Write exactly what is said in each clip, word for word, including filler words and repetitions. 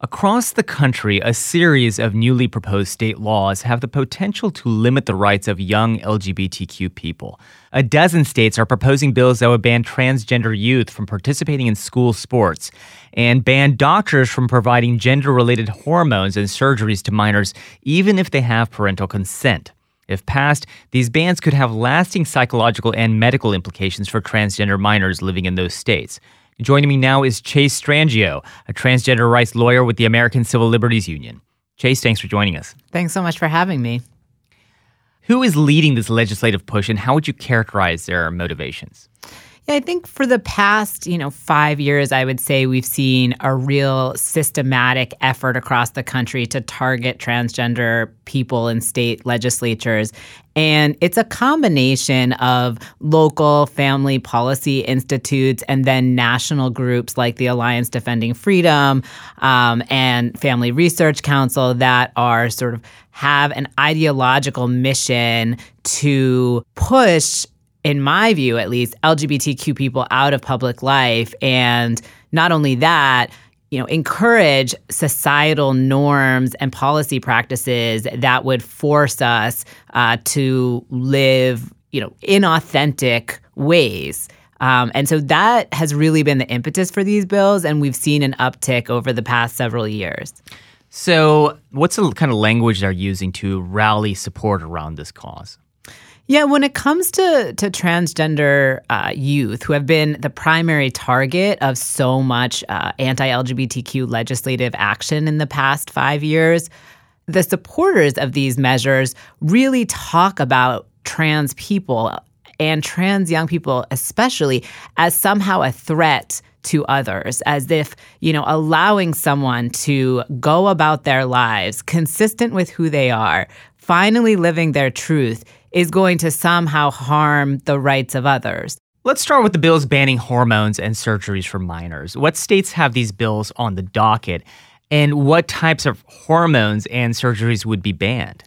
Across the country, a series of newly proposed state laws have the potential to limit the rights of young L G B T Q people. A dozen states are proposing bills that would ban transgender youth from participating in school sports and ban doctors from providing gender-related hormones and surgeries to minors, even if they have parental consent. If passed, these bans could have lasting psychological and medical implications for transgender minors living in those states. Joining me now is Chase Strangio, a transgender rights lawyer with the American Civil Liberties Union. Chase, thanks for joining us. Thanks so much for having me. Who is leading this legislative push, and how would you characterize their motivations? Yeah, I think for the past, you know, five years, I would say we've seen a real systematic effort across the country to target transgender people in state legislatures. And it's a combination of local family policy institutes and then national groups like the Alliance Defending Freedom um, and Family Research Council that are sort of have an ideological mission to push, in my view at least, L G B T Q people out of public life. And not only that, you know, encourage societal norms and policy practices that would force us uh, to live, you know, inauthentic ways. Um, and so that has really been the impetus for these bills, and we've seen an uptick over the past several years. So what's the kind of language they're using to rally support around this cause? Yeah, when it comes to to transgender uh, youth who have been the primary target of so much uh, anti-L G B T Q legislative action in the past five years, the supporters of these measures really talk about trans people and trans young people especially as somehow a threat to others, as if, you know, allowing someone to go about their lives consistent with who they are, finally living their truth, is going to somehow harm the rights of others. Let's start with the bills banning hormones and surgeries for minors. What states have these bills on the docket, and what types of hormones and surgeries would be banned?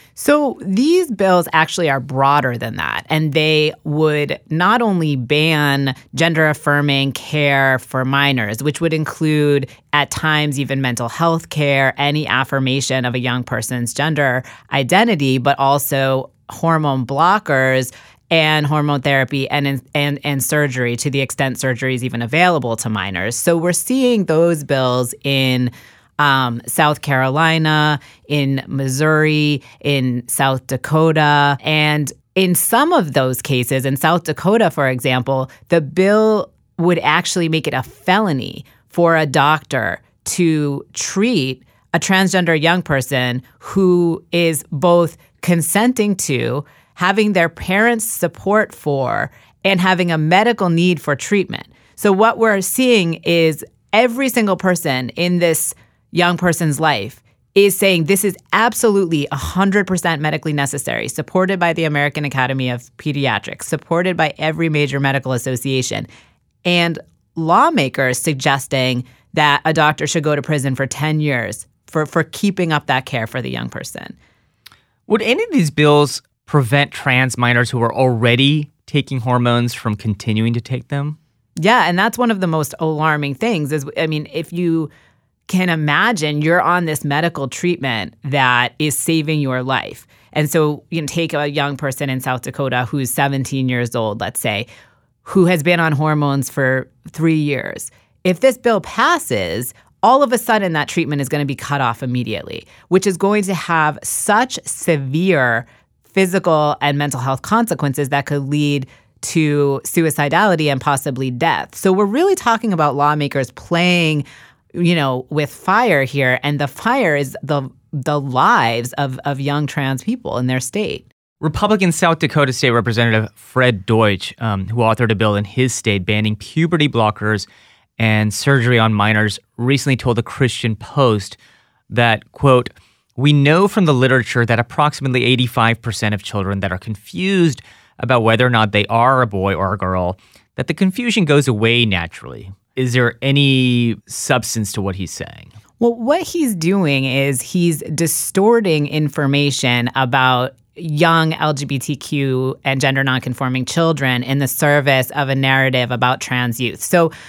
So these bills actually are broader than that, and they would not only ban gender-affirming care for minors, which would include at times even mental health care, any affirmation of a young person's gender identity, but also hormone blockers and hormone therapy and, and, and surgery, to the extent surgery is even available to minors. So we're seeing those bills in Um, South Carolina, in Missouri, in South Dakota. And in some of those cases, in South Dakota, for example, the bill would actually make it a felony for a doctor to treat a transgender young person who is both consenting to, having their parents' support for, and having a medical need for treatment. So what we're seeing is every single person in this young person's life is saying this is absolutely one hundred percent medically necessary, supported by the American Academy of Pediatrics, supported by every major medical association, and lawmakers suggesting that a doctor should go to prison for ten years for, for keeping up that care for the young person. Would any of these bills prevent trans minors who are already taking hormones from continuing to take them? Yeah, and that's one of the most alarming things is, I mean, if you can imagine you're on this medical treatment that is saving your life. And so you can take a young person in South Dakota who's seventeen years old, let's say, who has been on hormones for three years. If this bill passes, all of a sudden that treatment is going to be cut off immediately, which is going to have such severe physical and mental health consequences that could lead to suicidality and possibly death. So we're really talking about lawmakers playing, you know, with fire here, and the fire is the the lives of, of young trans people in their state. Republican South Dakota State Representative Fred Deutsch, um, who authored a bill in his state banning puberty blockers and surgery on minors, recently told the Christian Post that, quote, "We know from the literature that approximately eighty-five percent of children that are confused about whether or not they are a boy or a girl, that the confusion goes away naturally." Is there any substance to what he's saying? Well, what he's doing is he's distorting information about young L G B T Q and gender nonconforming children in the service of a narrative about trans youth. So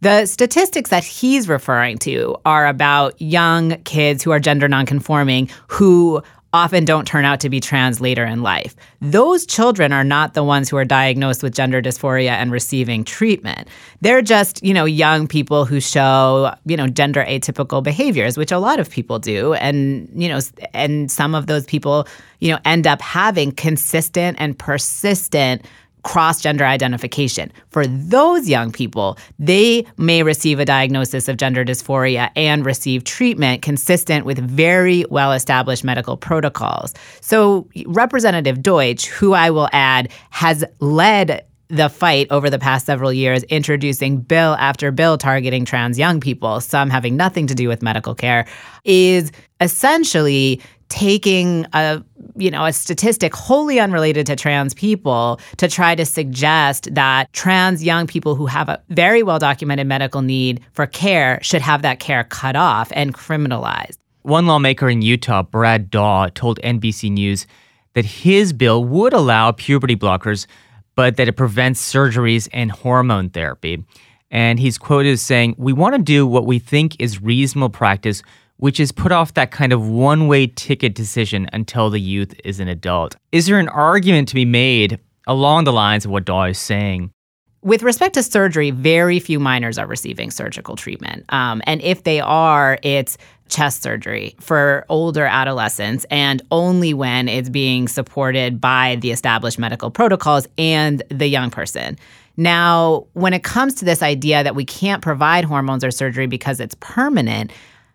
The statistics that he's referring to are about young kids who are gender nonconforming who often don't turn out to be trans later in life. Those children are not the ones who are diagnosed with gender dysphoria and receiving treatment. They're just, you know, young people who show, you know, gender atypical behaviors, which a lot of people do. And, you know, and some of those people, you know, end up having consistent and persistent cross-gender identification. For those young people, they may receive a diagnosis of gender dysphoria and receive treatment consistent with very well-established medical protocols. So Representative Deutsch, who I will add, has led the fight over the past several years, introducing bill after bill targeting trans young people, some having nothing to do with medical care, is essentially taking a you know a statistic wholly unrelated to trans people to try to suggest that trans young people who have a very well documented medical need for care should have that care cut off and criminalized. One lawmaker in Utah, Brad Daw, told N B C News that his bill would allow puberty blockers, but that it prevents surgeries and hormone therapy. And he's quoted as saying, "We want to do what we think is reasonable practice, which is put off that kind of one-way ticket decision until the youth is an adult." Is there an argument to be made along the lines of what Daw is saying? With respect to surgery, very few minors are receiving surgical treatment. Um, and if they are, it's chest surgery for older adolescents, and only when it's being supported by the established medical protocols and the young person. Now, when it comes to this idea that we can't provide hormones or surgery because it's permanent,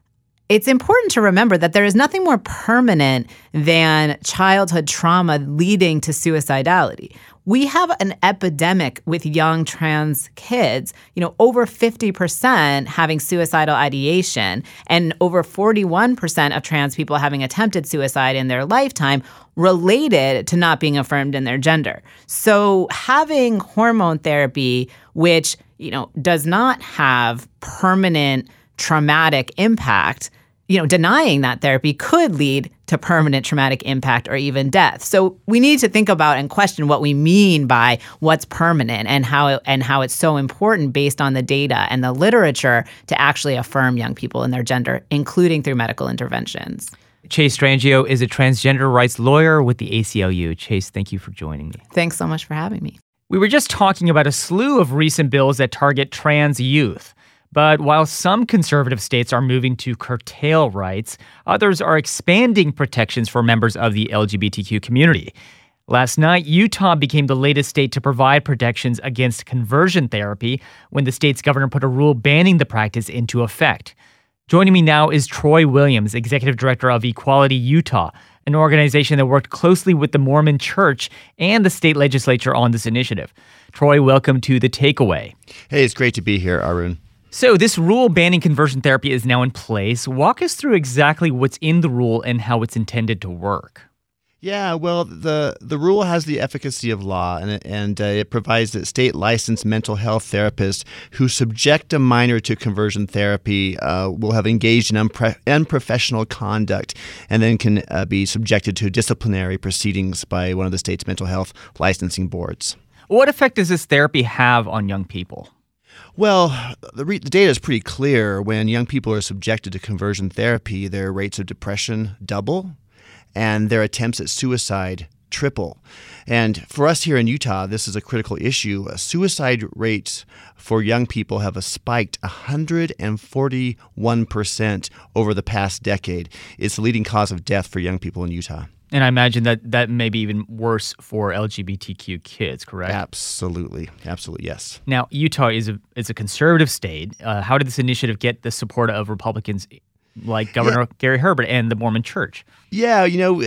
it's important to remember that there is nothing more permanent than childhood trauma leading to suicidality. We have an epidemic with young trans kids, you know, over fifty percent having suicidal ideation and over forty-one percent of trans people having attempted suicide in their lifetime related to not being affirmed in their gender. So having hormone therapy, which, you know, does not have permanent traumatic impact, you know, denying that therapy could lead to permanent traumatic impact or even death. So we need to think about and question what we mean by what's permanent and how it, and how it's so important based on the data and the literature to actually affirm young people in their gender, including through medical interventions. Chase Strangio is a transgender rights lawyer with the A C L U. Chase, thank you for joining me. Thanks so much for having me. We were just talking about a slew of recent bills that target trans youth. But while some conservative states are moving to curtail rights, others are expanding protections for members of the L G B T Q community. Last night, Utah became the latest state to provide protections against conversion therapy when the state's governor put a rule banning the practice into effect. Joining me now is Troy Williams, executive director of Equality Utah, an organization that worked closely with the Mormon Church and the state legislature on this initiative. Troy, welcome to The Takeaway. Hey, it's great to be here, Arun. So this rule banning conversion therapy is now in place. Walk us through exactly what's in the rule and how it's intended to work. Yeah, well, the, the rule has the efficacy of law, and it, and uh, it provides that state licensed mental health therapists who subject a minor to conversion therapy uh, will have engaged in unpre- unprofessional conduct and then can uh, be subjected to disciplinary proceedings by one of the state's mental health licensing boards. What effect does this therapy have on young people? Well, the, re- the data is pretty clear. When young people are subjected to conversion therapy, their rates of depression double and their attempts at suicide triple. And for us here in Utah, this is a critical issue. Uh, suicide rates for young people have spiked one hundred forty-one percent over the past decade. It's the leading cause of death for young people in Utah. And I imagine that that may be even worse for L G B T Q kids, correct? Absolutely. Absolutely, yes. Now, Utah is a is a conservative state. Uh, how did this initiative get the support of Republicans like Governor yeah. Gary Herbert and the Mormon Church? Yeah, you know,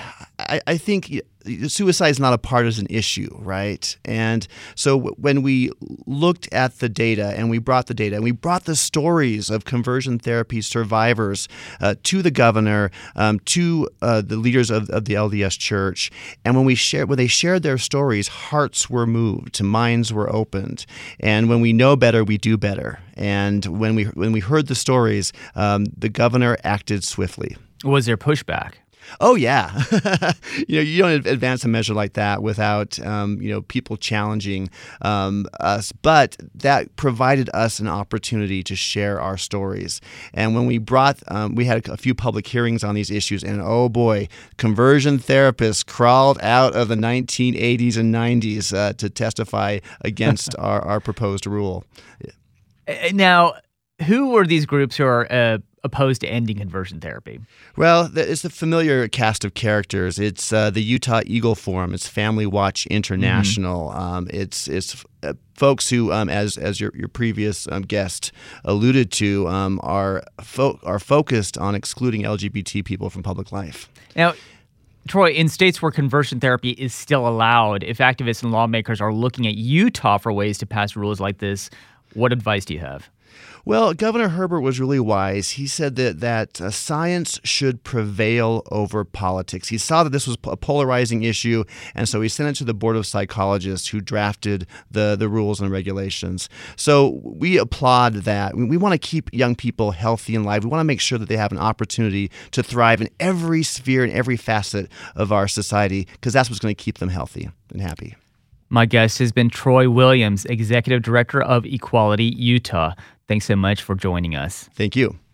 I, I think suicide is not a partisan issue, right? And so when we looked at the data and we brought the data and we brought the stories of conversion therapy survivors uh, to the governor, um, to uh, the leaders of, of the L D S Church, and when we shared, when they shared their stories, hearts were moved, minds were opened, and when we know better, we do better. And when we when we heard the stories, um, the governor acted swiftly. Was there pushback? Oh yeah, you know you don't advance a measure like that without um, you know people challenging um, us. But that provided us an opportunity to share our stories. And when we brought, um, we had a few public hearings on these issues, and oh boy, conversion therapists crawled out of the nineteen eighties and nineties uh, to testify against our, our proposed rule. Now, who are these groups who are uh, opposed to ending conversion therapy? Well, it's a familiar cast of characters. It's uh, the Utah Eagle Forum. It's Family Watch International. Mm-hmm. Um, it's it's uh, folks who, um, as as your your previous um, guest alluded to, um, are fo- are focused on excluding L G B T people from public life. Now, Troy, in states where conversion therapy is still allowed, if activists and lawmakers are looking at Utah for ways to pass rules like this, what advice do you have? Well, Governor Herbert was really wise. He said that that uh, science should prevail over politics. He saw that this was a polarizing issue, and so he sent it to the Board of Psychologists who drafted the, the rules and regulations. So we applaud that. We, we want to keep young people healthy and live. We want to make sure that they have an opportunity to thrive in every sphere and every facet of our society, because that's what's going to keep them healthy and happy. My guest has been Troy Williams, Executive Director of Equality Utah. Thanks so much for joining us. Thank you.